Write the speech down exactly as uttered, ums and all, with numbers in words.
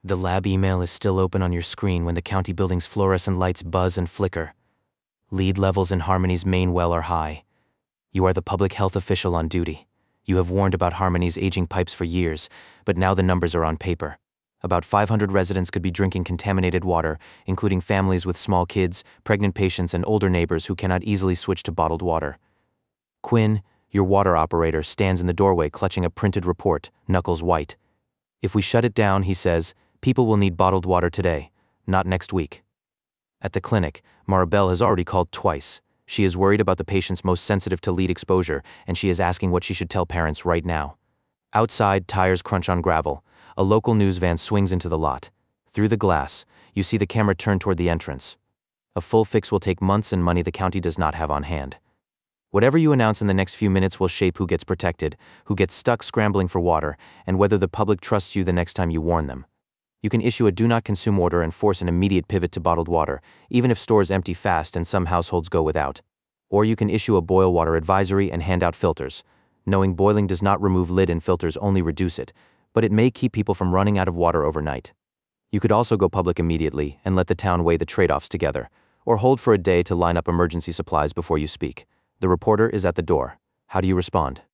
The lab email is still open on your screen when the county building's fluorescent lights buzz and flicker. Lead levels in Harmony's main well are high. You are the public health official on duty. You have warned about Harmony's aging pipes for years, but now the numbers are on paper. About five hundred residents could be drinking contaminated water, including families with small kids, pregnant patients, and older neighbors who cannot easily switch to bottled water. Quinn, your water operator, stands in the doorway clutching a printed report, knuckles white. If we shut it down, he says, people will need bottled water today, not next week. At the clinic, Maribel has already called twice. She is worried about the patients most sensitive to lead exposure, and she is asking what she should tell parents right now. Outside, tires crunch on gravel. A local news van swings into the lot. Through the glass, you see the camera turn toward the entrance. A full fix will take months and money the county does not have on hand. Whatever you announce in the next few minutes will shape who gets protected, who gets stuck scrambling for water, and whether the public trusts you the next time you warn them. You can issue a do not consume order and force an immediate pivot to bottled water, even if stores empty fast and some households go without. Or you can issue a boil water advisory and hand out filters, knowing boiling does not remove lid and filters only reduce it, but it may keep people from running out of water overnight. You could also go public immediately and let the town weigh the trade-offs together, or hold for a day to line up emergency supplies before you speak. The reporter is at the door. How do you respond?